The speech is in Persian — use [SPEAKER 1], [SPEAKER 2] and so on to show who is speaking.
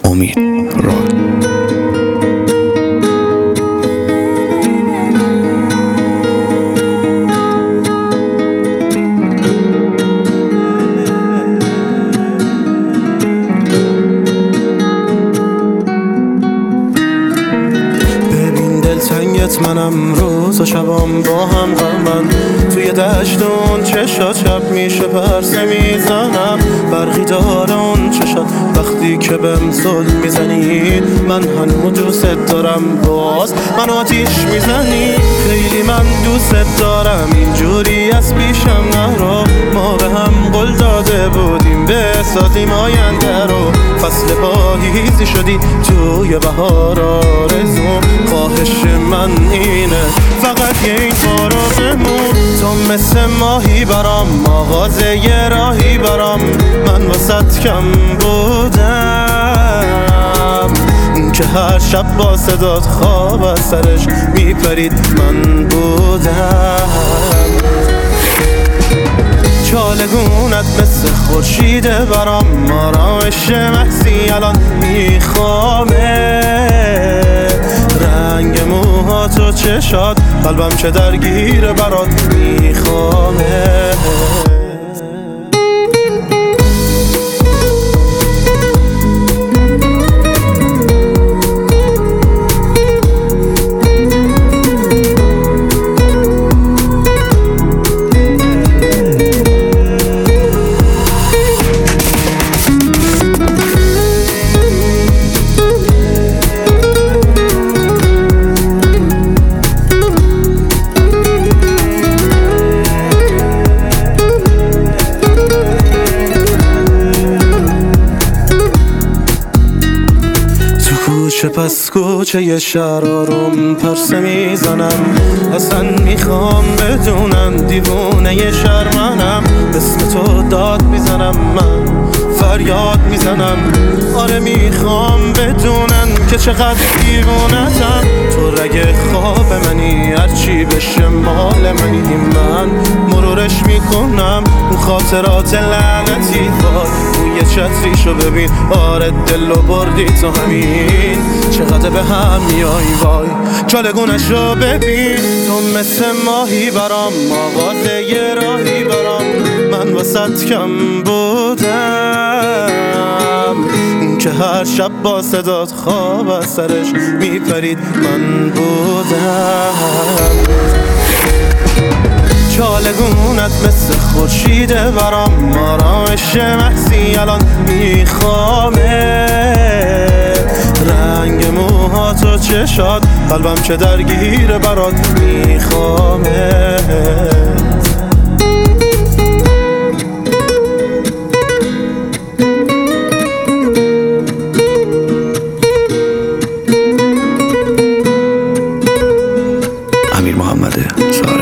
[SPEAKER 1] امید راد.
[SPEAKER 2] منم روز و شبام با هم غمن، توی دشت اون چشات شب میشه پرسه میزنم، برقی داره اون چشات وقتی که بهم زل میزنی، من هنو دوست دارم باز من آتیش میزنی، خیلی من دوست دارم اینجوری از پیشم نرو، ما به هم قول داده بودیم بسازیم آینده رو، فصل پاییزی شدی توی بهار آرزوم، خواهش من اینه فقط یه این کارو بمون، تو مثل ماهی برام مغازه یه راهی برام، من واسط کم بودم که هر شب با صدات خواب از سرش میپرید من بودم، چالگونت مثل خورشیده برام، آرامش محضی الان میخوامه، رنگ موهات و چشات قلبم چه درگیر برات میخوامه. کوچه پس کوچه یه شهر آروم پرسه میزنم، اصلا میخوام بدونم دیوونه یه شهر منم، اسم تو داد میزنم من فریاد میزنم، آره میخوام بدونم که چقدر دیوونتم، تو رگ خواب منی هرچی بشه مال منی، من مرورش میکنم اون خاطرات لعنتی، وای اون یه چتریشو ببین، آره دلو بردی تو همین، چقدر به هم میای وای چالگونش رو ببین، تو مثل ماهی برام مغازه یه راهی برام، من واسط کم بودم که هر شب با صدات خواب از سرش میپرید من بودم، چالگونت مثل خورشیده برام، آرامش محضی الان میخوامه، رنگ موهات و چشات قلبم چه درگیر برات میخوامه.
[SPEAKER 1] امیر محمد سارمی.